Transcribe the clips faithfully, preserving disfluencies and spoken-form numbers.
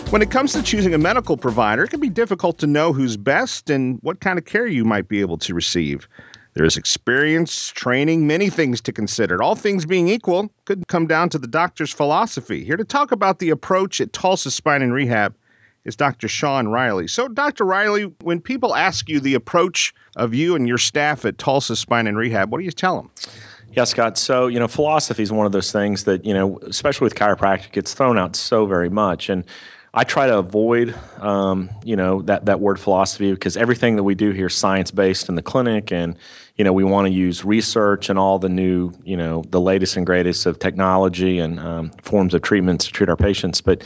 When it comes to choosing a medical provider, it can be difficult to know who's best and what kind of care you might be able to receive. There is experience, training, many things to consider. All things being equal, could come down to the doctor's philosophy. Here to talk about the approach at Tulsa Spine and Rehab is Doctor Sean Riley. So, Doctor Riley, when people ask you the approach of you and your staff at Tulsa Spine and Rehab, what do you tell them? Yeah, Scott. So, you know, philosophy is one of those things that, you know, especially with chiropractic, it's thrown out so very much. And I try to avoid, um, you know, that, that word philosophy because everything that we do here is science-based in the clinic. And, you know, we want to use research and all the new, you know, the latest and greatest of technology and um, forms of treatments to treat our patients. But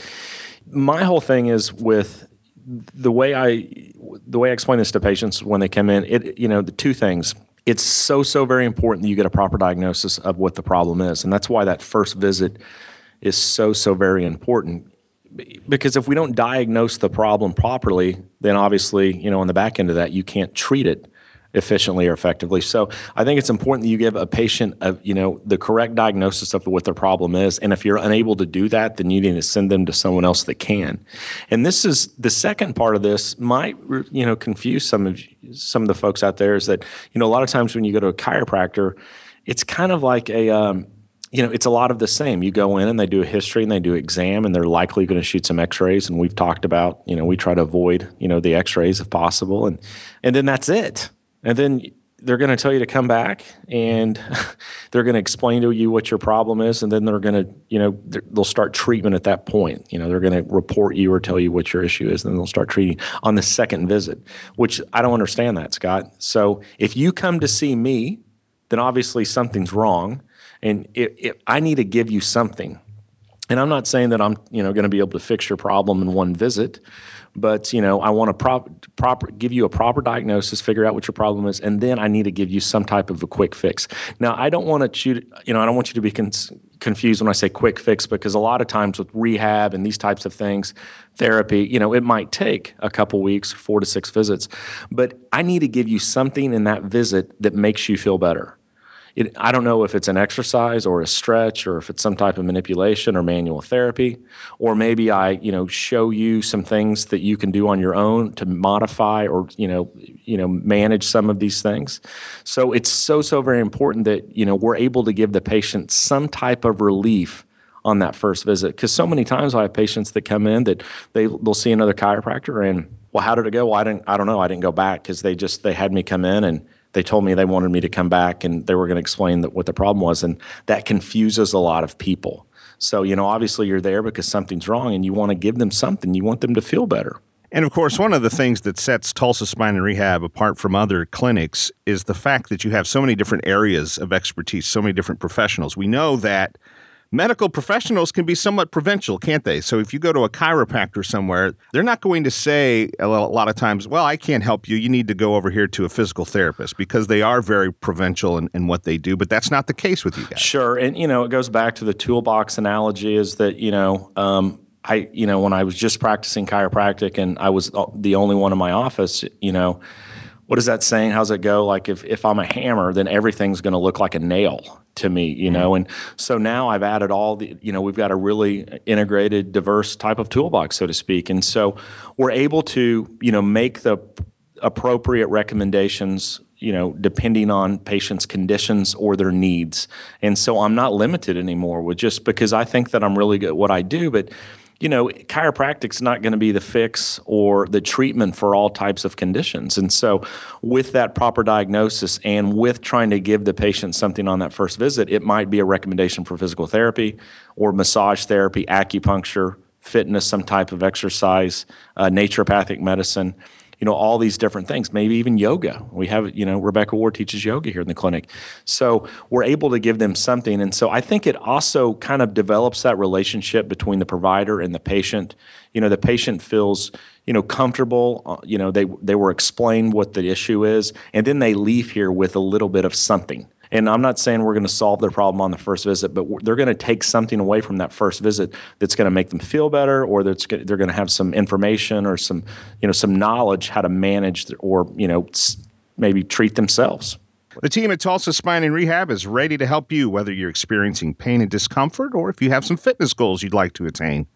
my whole thing is with the way I the way I explain this to patients when they come in, it, you know, the two things. It's so, so very important that you get a proper diagnosis of what the problem is. And that's why that first visit is so, so very important. Because if we don't diagnose the problem properly, then obviously, you know, on the back end of that, you can't treat it efficiently or effectively. So I think it's important that you give a patient, a, you know, the correct diagnosis of what their problem is. And if you're unable to do that, then you need to send them to someone else that can. And this is the second part of this might, you know, confuse some of some of the folks out there is that, you know, a lot of times when you go to a chiropractor, it's kind of like a, um, you know, it's a lot of the same. You go in and they do a history and they do an exam and they're likely going to shoot some x-rays. And we've talked about, you know, we try to avoid, you know, the x-rays if possible. And, and then that's it. And then they're going to tell you to come back and they're going to explain to you what your problem is. And then they're going to, you know, they'll start treatment at that point. You know, they're going to report you or tell you what your issue is. And then they'll start treating on the second visit, which I don't understand that, Scott. So if you come to see me, then obviously something's wrong. And it, it, I need to give you something. And I'm not saying that I'm, you know, going to be able to fix your problem in one visit, but, you know, I want to prop, proper give you a proper diagnosis, figure out what your problem is, and then I need to give you some type of a quick fix. Now, I don't want you to, you know, I don't want you to be con- confused when I say quick fix, because a lot of times with rehab and these types of things, therapy, you know, it might take a couple weeks, four to six visits, but I need to give you something in that visit that makes you feel better. It, I don't know if it's an exercise or a stretch or if it's some type of manipulation or manual therapy, or maybe I, you know, show you some things that you can do on your own to modify or, you know, you know, manage some of these things. So it's so, so very important that, you know, we're able to give the patient some type of relief on that first visit. Because so many times I have patients that come in that they, they'll see another chiropractor and, well, how did it go? Well, I didn't, I don't know. I didn't go back because they just, they had me come in and they told me they wanted me to come back and they were going to explain that what the problem was. And that confuses a lot of people. So, you know, obviously you're there because something's wrong and you want to give them something. You want them to feel better. And of course, one of the things that sets Tulsa Spine and Rehab apart from other clinics is the fact that you have so many different areas of expertise, so many different professionals. We know that medical professionals can be somewhat provincial, can't they? So if you go to a chiropractor somewhere, they're not going to say a lot of times, well, I can't help you. You need to go over here to a physical therapist, because they are very provincial in, in what they do. But that's not the case with you guys. Sure. And, you know, it goes back to the toolbox analogy is that, you know, um, I, you know, when I was just practicing chiropractic and I was the only one in my office, you know, what is that saying? How's it go? Like if, if I'm a hammer, then everything's going to look like a nail to me, you know? And so now I've added all the, you know, we've got a really integrated, diverse type of toolbox, so to speak. And so we're able to, you know, make the appropriate recommendations, you know, depending on patients' conditions or their needs. And so I'm not limited anymore with just because I think that I'm really good at what I do, but you know, chiropractic's not going to be the fix or the treatment for all types of conditions. And so with that proper diagnosis and with trying to give the patient something on that first visit, it might be a recommendation for physical therapy or massage therapy, acupuncture, fitness, some type of exercise, uh, naturopathic medicine. You know, all these different things, maybe even yoga. We have, you know, Rebecca Ward teaches yoga here in the clinic. So we're able to give them something. And so I think it also kind of develops that relationship between the provider and the patient. You know, the patient feels, you know, comfortable, uh, you know, they, they were explained what the issue is, and then they leave here with a little bit of something. And I'm not saying we're going to solve their problem on the first visit, but they're going to take something away from that first visit that's going to make them feel better, or that's they're going to have some information or some, you know, some knowledge how to manage or, you know, maybe treat themselves. The team at Tulsa Spine and Rehab is ready to help you, whether you're experiencing pain and discomfort or if you have some fitness goals you'd like to attain.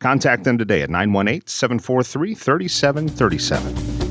Contact them today at nine one eight, seven four three, three seven three seven.